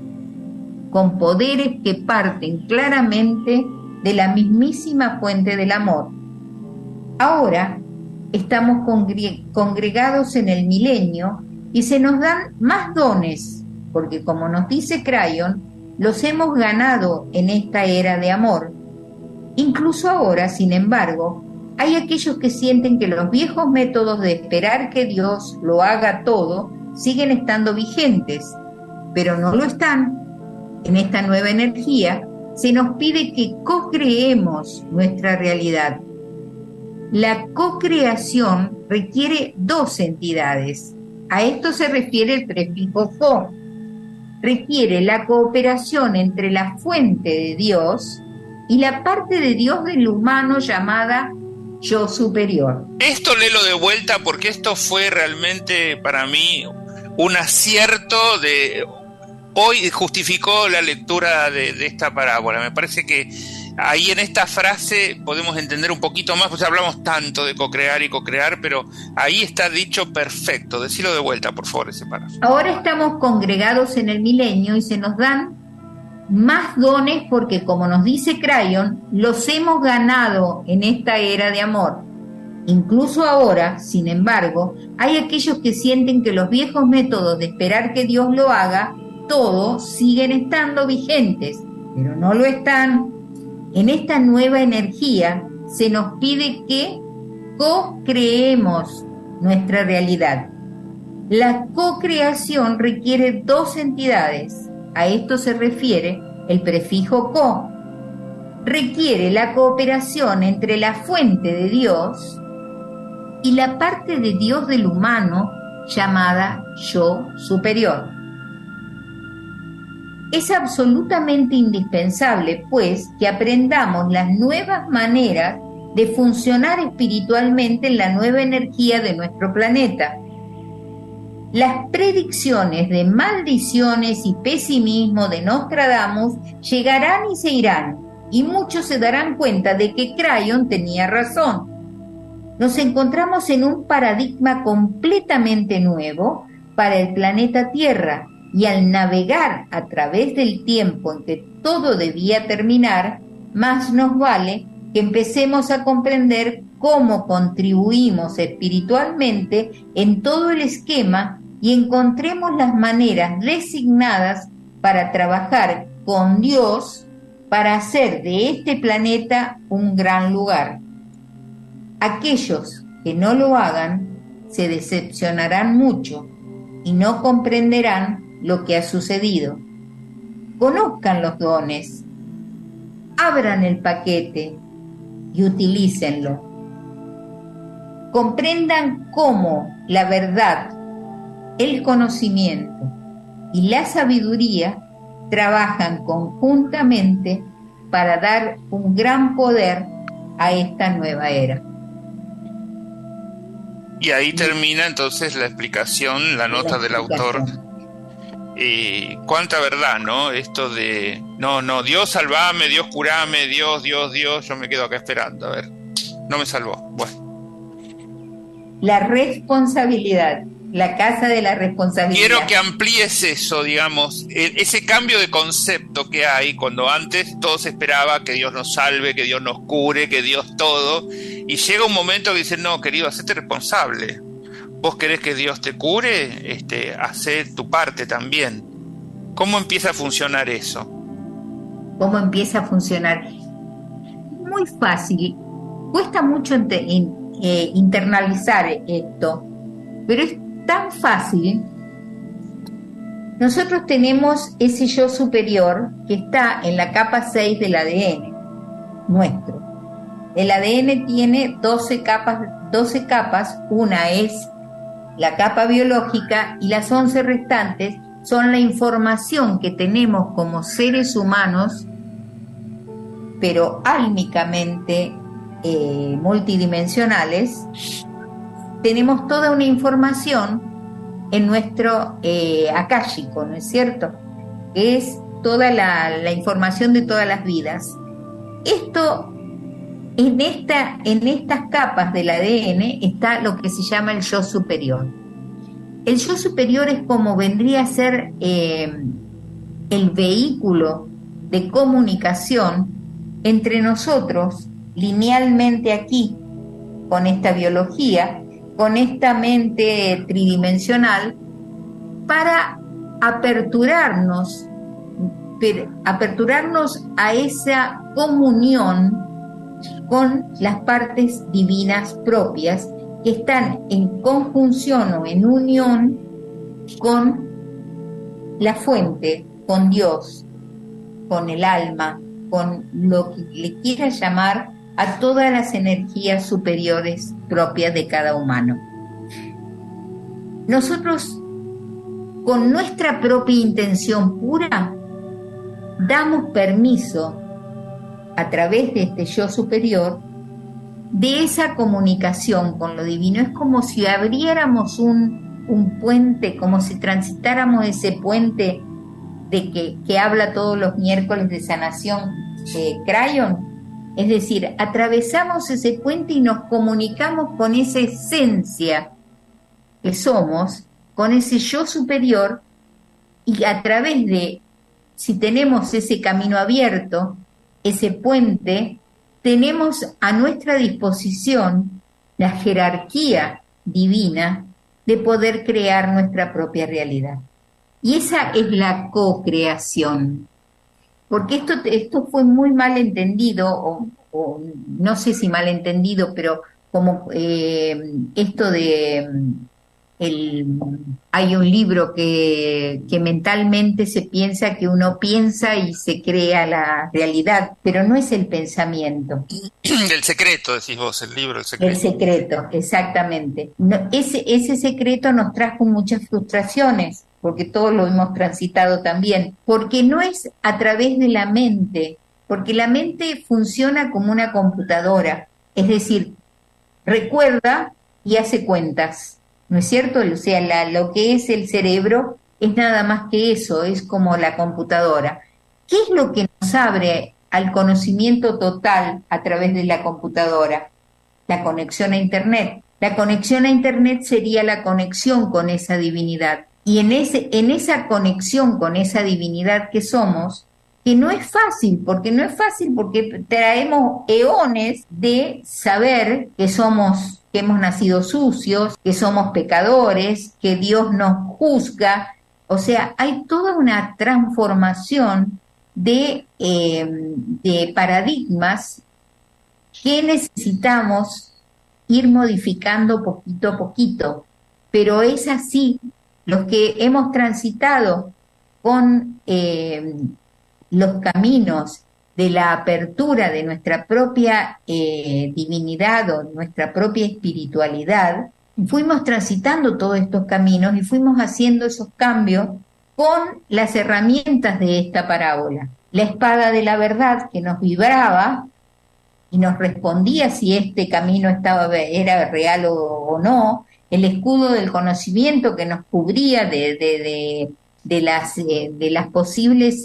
con poderes que parten claramente de la mismísima fuente del amor. Ahora estamos congregados en el milenio y se nos dan más dones, porque como nos dice Crayon, los hemos ganado en esta era de amor. Incluso ahora, sin embargo, hay aquellos que sienten que los viejos métodos de esperar que Dios lo haga todo siguen estando vigentes, pero no lo están. En esta nueva energía se nos pide que co-creemos nuestra realidad. La co-creación requiere dos entidades. A esto se refiere el prefijo co. Requiere la cooperación entre la fuente de Dios y la parte de Dios del humano llamada yo superior.
Esto léelo de vuelta porque esto fue realmente para mí un acierto de... Hoy justificó la lectura de esta parábola. Me parece que ahí en esta frase podemos entender un poquito más, pues hablamos tanto de co-crear y co-crear, pero ahí está dicho perfecto. Decilo de vuelta, por favor, ese párrafo.
Ahora estamos congregados en el milenio y se nos dan más dones porque, como nos dice Crayon, los hemos ganado en esta era de amor. Incluso ahora, sin embargo, hay aquellos que sienten que los viejos métodos de esperar que Dios lo haga todo siguen estando vigentes, pero no lo están. En esta nueva energía se nos pide que co-creemos nuestra realidad. La co-creación requiere dos entidades. A esto se refiere el prefijo co. Requiere la cooperación entre la fuente de Dios y la parte de Dios del humano llamada yo superior. Es absolutamente indispensable, pues, que aprendamos las nuevas maneras de funcionar espiritualmente en la nueva energía de nuestro planeta. Las predicciones de maldiciones y pesimismo de Nostradamus llegarán y se irán, y muchos se darán cuenta de que Crayon tenía razón. Nos encontramos en un paradigma completamente nuevo para el planeta Tierra, y al navegar a través del tiempo en que todo debía terminar, más nos vale que empecemos a comprender cómo contribuimos espiritualmente en todo el esquema y encontremos las maneras designadas para trabajar con Dios para hacer de este planeta un gran lugar. Aquellos que no lo hagan se decepcionarán mucho y no comprenderán lo que ha sucedido. Conozcan los dones, abran el paquete y utilícenlo. Comprendan cómo la verdad, el conocimiento y la sabiduría trabajan conjuntamente para dar un gran poder a esta nueva era.
Y ahí termina entonces la explicación, la nota del autor. Cuánta verdad, ¿no? Esto de, no, Dios salvame, Dios curame, Dios, yo me quedo acá esperando, a ver, no me salvó, bueno.
La responsabilidad, la casa de la responsabilidad.
Quiero que amplíes eso, digamos, ese cambio de concepto que hay cuando antes todo se esperaba que Dios nos salve, que Dios nos cure, que Dios todo, y llega un momento que dicen, no, querido, hacete responsable. ¿Vos querés que Dios te cure? Hacé tu parte también. ¿Cómo empieza a funcionar eso?
¿Cómo empieza a funcionar? Muy fácil. Cuesta mucho internalizar esto, pero es tan fácil. Nosotros tenemos ese yo superior que está en la capa 6 del ADN nuestro. El ADN tiene 12 capas, una es la capa biológica y las 11 restantes son la información que tenemos como seres humanos, pero álmicamente multidimensionales. Tenemos toda una información en nuestro akáshico, ¿no es cierto? Es toda la información de todas las vidas. Esto, en estas capas del ADN está lo que se llama el yo superior. El yo superior es como vendría a ser el vehículo de comunicación entre nosotros, linealmente aquí, con esta biología, con esta mente tridimensional, para aperturarnos a esa comunión con las partes divinas propias que están en conjunción o en unión con la fuente, con Dios, con el alma, con lo que le quiera llamar a todas las energías superiores propias de cada humano. Nosotros, con nuestra propia intención pura, damos permiso a través de este yo superior de esa comunicación con lo divino. Es como si abriéramos un puente, como si transitáramos ese puente que habla todos los miércoles de sanación Crayon. Es decir, atravesamos ese puente y nos comunicamos con esa esencia que somos, con ese yo superior, y a través de, si tenemos ese camino abierto, ese puente, tenemos a nuestra disposición la jerarquía divina de poder crear nuestra propia realidad. Y esa es la co-creación. Porque esto fue muy mal entendido, o no sé si mal entendido, pero como esto de... hay un libro que mentalmente se piensa que uno piensa y se crea la realidad, pero no es el pensamiento.
El secreto, decís vos, el libro El secreto.
El secreto, exactamente. No, ese secreto nos trajo muchas frustraciones, porque todos lo hemos transitado también, porque no es a través de la mente, porque la mente funciona como una computadora, es decir, recuerda y hace cuentas. ¿No es cierto? O sea, lo que es el cerebro es nada más que eso, es como la computadora. ¿Qué es lo que nos abre al conocimiento total a través de la computadora? La conexión a Internet. La conexión a Internet sería la conexión con esa divinidad. Y en esa conexión con esa divinidad que somos, que no es fácil porque traemos eones de saber que hemos nacido sucios, que somos pecadores, que Dios nos juzga. O sea, hay toda una transformación de paradigmas que necesitamos ir modificando poquito a poquito. Pero es así, los que hemos transitado con los caminos de la apertura de nuestra propia divinidad o nuestra propia espiritualidad, fuimos transitando todos estos caminos y fuimos haciendo esos cambios con las herramientas de esta parábola. La espada de la verdad que nos vibraba y nos respondía si este camino era real o no, el escudo del conocimiento que nos cubría de las posibles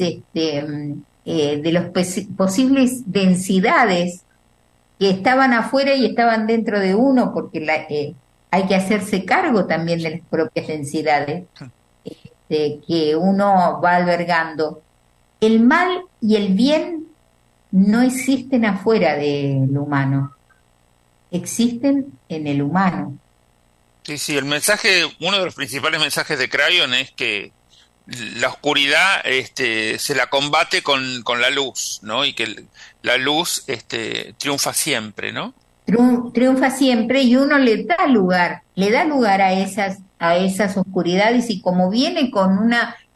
posibles densidades que estaban afuera y estaban dentro de uno, porque hay que hacerse cargo también de las propias densidades que uno va albergando. El mal y el bien no existen afuera del humano, existen en el humano.
Sí, uno de los principales mensajes de Crayon es que la oscuridad se la combate con la luz, ¿no? Y que la luz triunfa siempre, ¿no?
Triunfa siempre, y uno le da lugar a esas oscuridades, y como viene con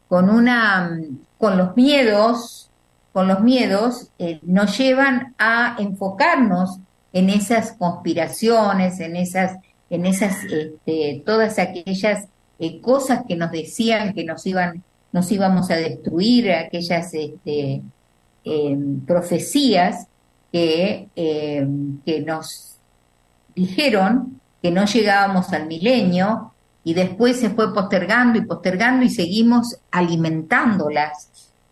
los miedos nos llevan a enfocarnos en esas conspiraciones, todas aquellas cosas que nos decían que nos íbamos a destruir, aquellas profecías que nos dijeron que no llegábamos al milenio, y después se fue postergando y postergando y seguimos alimentándolas.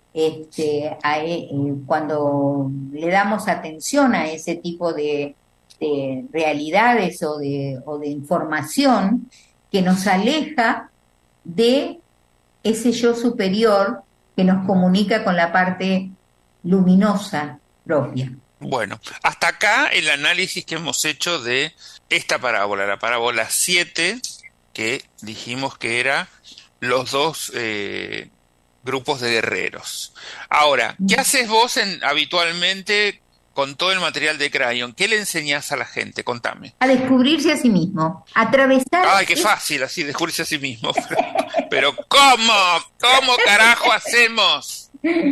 Cuando le damos atención a ese tipo de realidades o de información que nos aleja de ese yo superior que nos comunica con la parte luminosa propia.
Bueno, hasta acá el análisis que hemos hecho de esta parábola, la parábola 7, que dijimos que era los dos grupos de guerreros. Ahora, ¿qué haces vos habitualmente con todo el material de Crayon? ¿Qué le enseñás a la gente? Contame.
A descubrirse a sí mismo, a atravesar...
¡Ay, qué fácil así, descubrirse a sí mismo! Pero ¿cómo? ¿Cómo carajo hacemos?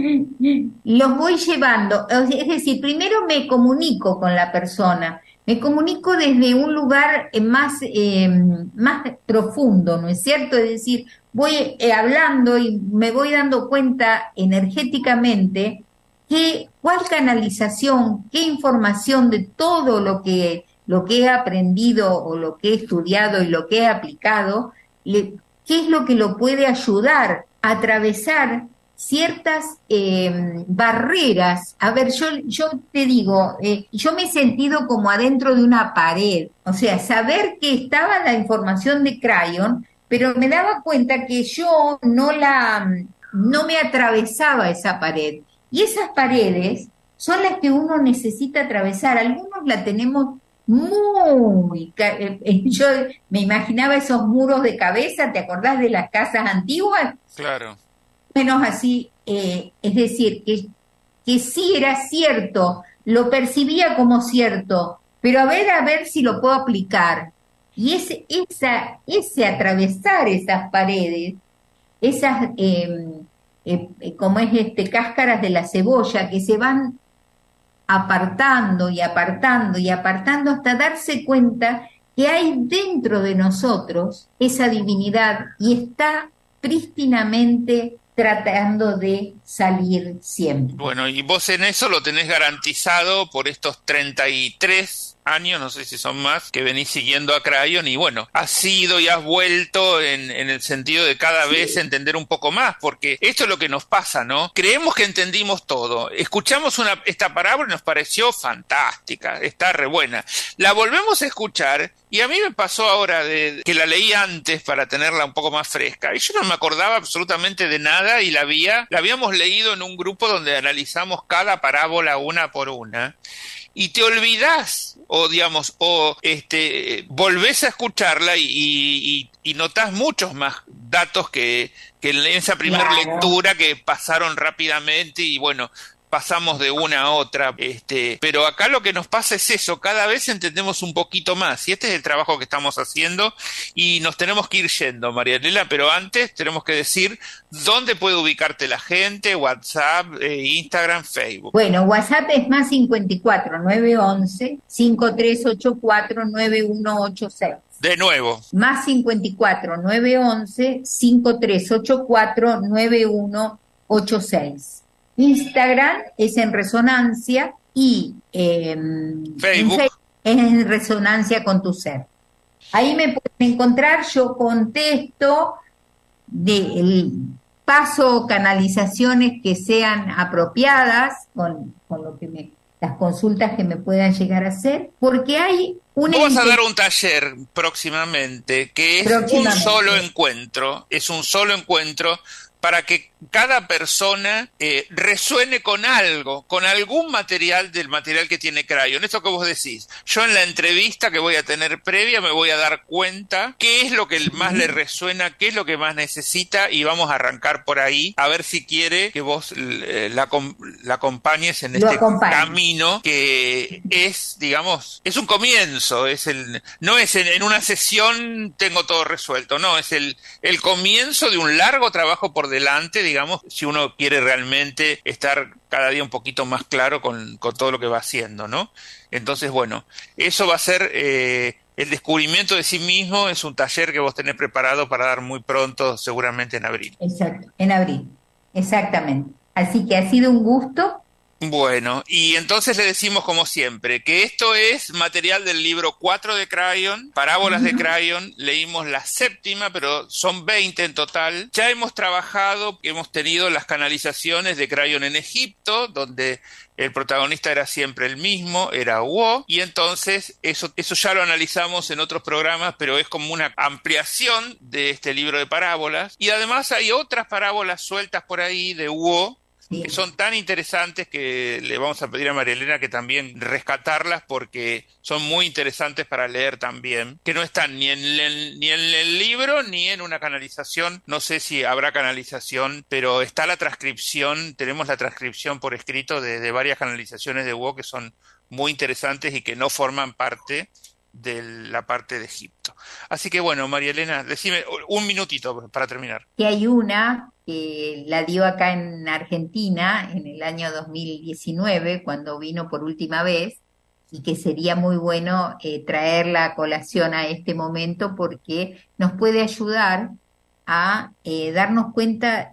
Los voy llevando, es decir, primero me comunico con la persona, me comunico desde un lugar más profundo, ¿no es cierto? Es decir, voy hablando y me voy dando cuenta energéticamente cuál canalización, qué información de todo lo que he aprendido o lo que he estudiado y lo que he aplicado, qué es lo que lo puede ayudar a atravesar ciertas barreras. A ver, yo te digo, yo me he sentido como adentro de una pared, o sea, saber que estaba la información de Crayon, pero me daba cuenta que yo no me atravesaba esa pared, y esas paredes son las que uno necesita atravesar. Algunos la tenemos muy... Yo me imaginaba esos muros de cabeza, ¿te acordás de las casas antiguas?
Claro.
Menos así, es decir, que sí era cierto, lo percibía como cierto, pero a ver si lo puedo aplicar. Y ese atravesar esas paredes, esas, como es cáscaras de la cebolla, que se van apartando y apartando y apartando hasta darse cuenta que hay dentro de nosotros esa divinidad y está prístinamente tratando de salir siempre.
Bueno, y vos en eso lo tenés garantizado por estos 33 años, no sé si son más, que venís siguiendo a Crayon, y bueno, has ido y has vuelto en el sentido de cada vez entender un poco más, porque esto es lo que nos pasa, ¿no? Creemos que entendimos todo, escuchamos esta parábola y nos pareció fantástica, está re buena, la volvemos a escuchar, y a mí me pasó ahora que la leí antes para tenerla un poco más fresca, y yo no me acordaba absolutamente de nada, y la habíamos leído en un grupo donde analizamos cada parábola una por una, y te olvidás, volvés a escucharla y notás muchos más datos que en esa primera lectura, que pasaron rápidamente y bueno, pasamos de una a otra, pero acá lo que nos pasa es eso, cada vez entendemos un poquito más, y este es el trabajo que estamos haciendo, y nos tenemos que ir yendo, Marianela, pero antes tenemos que decir dónde puede ubicarte la gente, WhatsApp, Instagram, Facebook.
Bueno, WhatsApp es más 54 911 5384 9186.
De nuevo.
Más 54 911 5384 9186. Instagram es en Resonancia y
Facebook
es en Resonancia con tu ser. Ahí me pueden encontrar, yo contesto, paso canalizaciones que sean apropiadas con lo que las consultas que me puedan llegar a hacer, porque hay una...
Vamos a dar un taller próximamente que es un solo encuentro, para que cada persona resuene con algo, con algún material del material que tiene Crayon. Eso que vos decís. Yo en la entrevista que voy a tener previa me voy a dar cuenta qué es lo que más le resuena, qué es lo que más necesita, y vamos a arrancar por ahí a ver si quiere que vos la acompañes en este camino que es, digamos, es un comienzo, no es en una sesión tengo todo resuelto, no, es el comienzo de un largo trabajo por delante. delante, digamos, si uno quiere realmente estar cada día un poquito más claro con todo lo que va haciendo, ¿no? Entonces, bueno, eso va a ser el descubrimiento de sí mismo. Es un taller que vos tenés preparado para dar muy pronto, seguramente en abril.
Exacto, en abril, exactamente. Así que ha sido un gusto.
Bueno, y entonces le decimos como siempre que esto es material del libro 4 de Crayon, Parábolas de Crayon. Leímos la 7ª, pero son 20 en total. Ya hemos trabajado, hemos tenido las canalizaciones de Crayon en Egipto, donde el protagonista era siempre el mismo, era Wo, y entonces eso ya lo analizamos en otros programas, pero es como una ampliación de este libro de parábolas. Y además hay otras parábolas sueltas por ahí de Wo, que son tan interesantes que le vamos a pedir a María Elena que también rescatarlas, porque son muy interesantes para leer también, que no están ni en el libro ni en una canalización. No sé si habrá canalización, pero está la transcripción, tenemos la transcripción por escrito de varias canalizaciones de Wo que son muy interesantes y que no forman parte de la parte de Egipto. Así que bueno, María Elena, decime un minutito para terminar.
Que hay una que la dio acá en Argentina en el año 2019, cuando vino por última vez, y que sería muy bueno traerla a colación a este momento, porque nos puede ayudar a darnos cuenta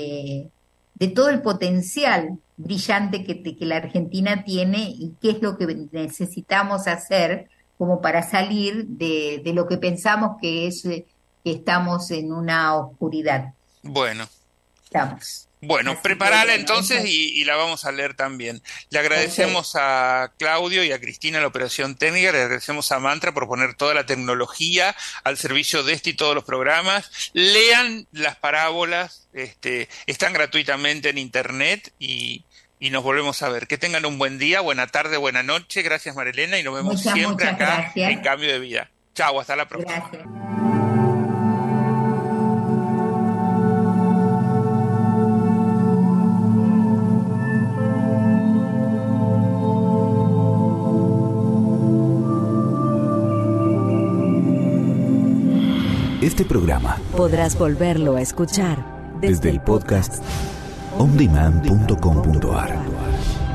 de todo el potencial brillante que la Argentina tiene y qué es lo que necesitamos hacer como para salir de lo que pensamos que es que estamos en una oscuridad.
Bueno.
Estamos.
Bueno,
Así
prepárala
que,
entonces y la vamos a leer también. Le agradecemos a Claudio y a Cristina la operación técnica, le agradecemos a Mantra por poner toda la tecnología al servicio de este y todos los programas. Lean las parábolas, están gratuitamente en internet y nos volvemos a ver. Que tengan un buen día, buena tarde, buena noche. Gracias, María Elena, y nos vemos siempre acá
gracias.
en Cambio de Vida. Chau, hasta la próxima.
Gracias.
Este programa
podrás volverlo a escuchar
desde el podcast ondemand.com.ar.